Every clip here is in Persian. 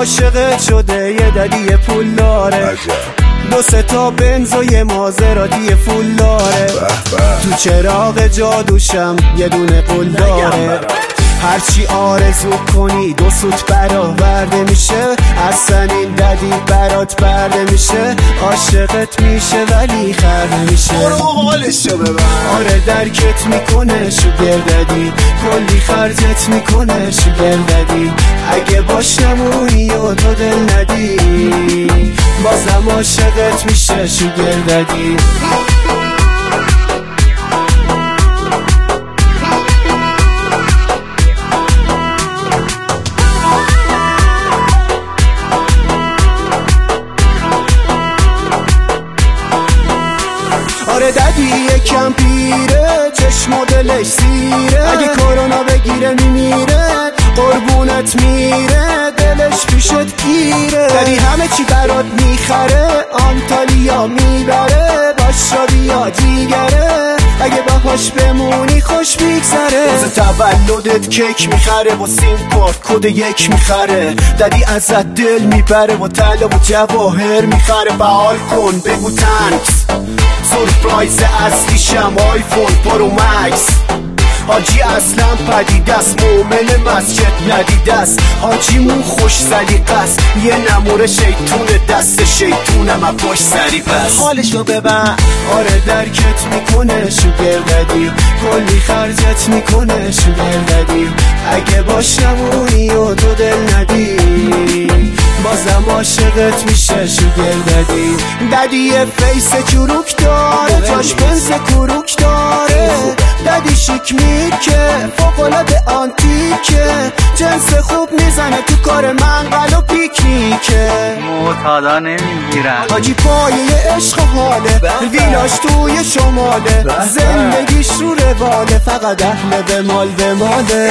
عاشقت شده یه ددی پول داره، 2-3 تا بنز و یه مازراتی فول داره، تو چراغ جادوشم یه دونه قول داره. هرچی آرزو کنی 2 سوت برآورده میشه، اصلا این ددی برات برده میشه. عاشقت میشه ولی خرده میشه. برو حالشو ببر. آره درکت میکنه شوگر ددی، کلی خرجت میکنه شوگر ددی. اگه باشمونی و تو دل ندی، بازم عاشقت میشه شوگر ددی. آره ددی یکم پیره، چشم و دلش سیره، اگه کرونا بگیره میمیره، قربونت میره، دلش پیشت گیره. ددی همه چی برات میخره، آنتالیا میبره، باش بیا جیگره، اگه باهاش بمونی خوش میگذره. روز تولدت کیک میخره و سیم کارت کد 1 میخره، ددی ازت دل میبره و طلا و جواهر میخره. فعال کن بگو تانکس، سورپرایز اصلیشم آیفون پرو مکس. حاجی اصلا پدیده است، مومن مسجد ندیده است، حاجیمون خوش سلیقه است، یه نمور شیطون دست شیطونم از پشت سری بس. حالشو ببر. آره درکت میکنه شوگر ددی، کلی خرجت میکنه شوگر ددی. اگه باشمونی و تو دل ندی، بازم عاشقت میشه شوگر ددی. ددی یه فیس چروک داره، جاش بنز کروک داره، ددی شیک میکه فوق‌العاده آنتیکه، جنس خوب میزنه تو کار منقل و پیکنیکه. معتادا نمیگیرن. حاجی پایه عشق حاله، ویلاش توی شماله، زندگیش رو رواله، فقط اهل به مال به ماله.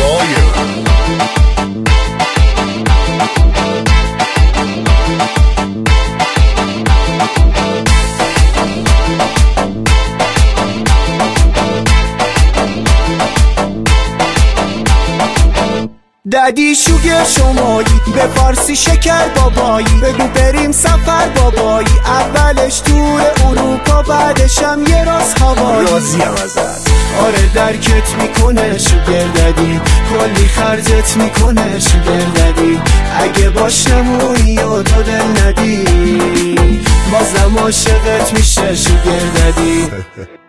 ددی شوگر شمایی، به فارسی شکر بابایی، بگو بریم سفر بابایی، اولش تور اروپا بعدشم یه راست هوایی. راضیم ازت. آره درکت میکنه شوگر ددی، کلی خرجت میکنه شوگر ددی. اگه باشمونی و تو دل ندی، بازم عاشقت میشه شوگر ددی.